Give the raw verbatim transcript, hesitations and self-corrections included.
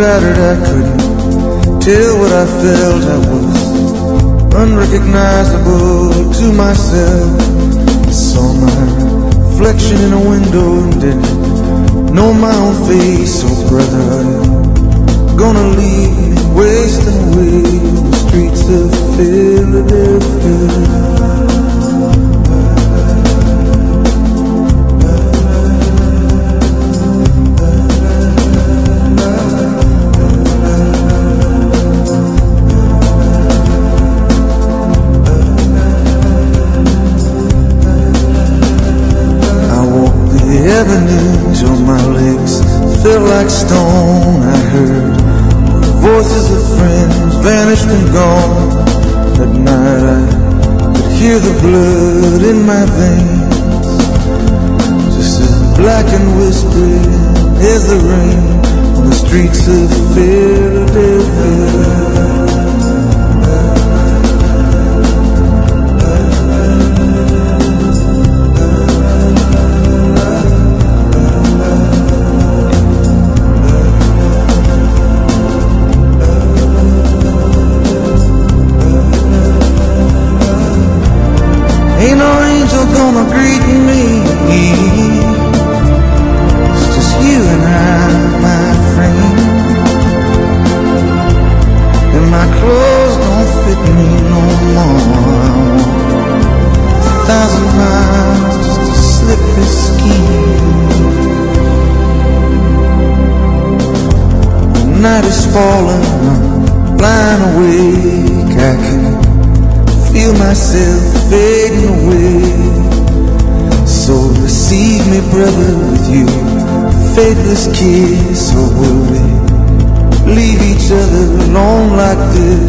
shattered, I couldn't tell what I felt. I was unrecognizable to myself. I saw my reflection in a window and didn't know my own face. Oh brother, you're gonna leave me wasting away on the streets of Philadelphia. Avenues on my legs felt like stone. I heard the voices of friends vanished and gone. At night I could hear the blood in my veins, just as black and whispering as the rain on the streets of Philadelphia. Ain't no angel gonna greet me. It's just you and I, my friend. And my clothes don't fit me no more. I walk a thousand miles just to slip this skin. The night is falling, I'm lying awake. I can feel myself fading away. So receive me, brother, with you faithless kiss. Or will we leave each other alone like this?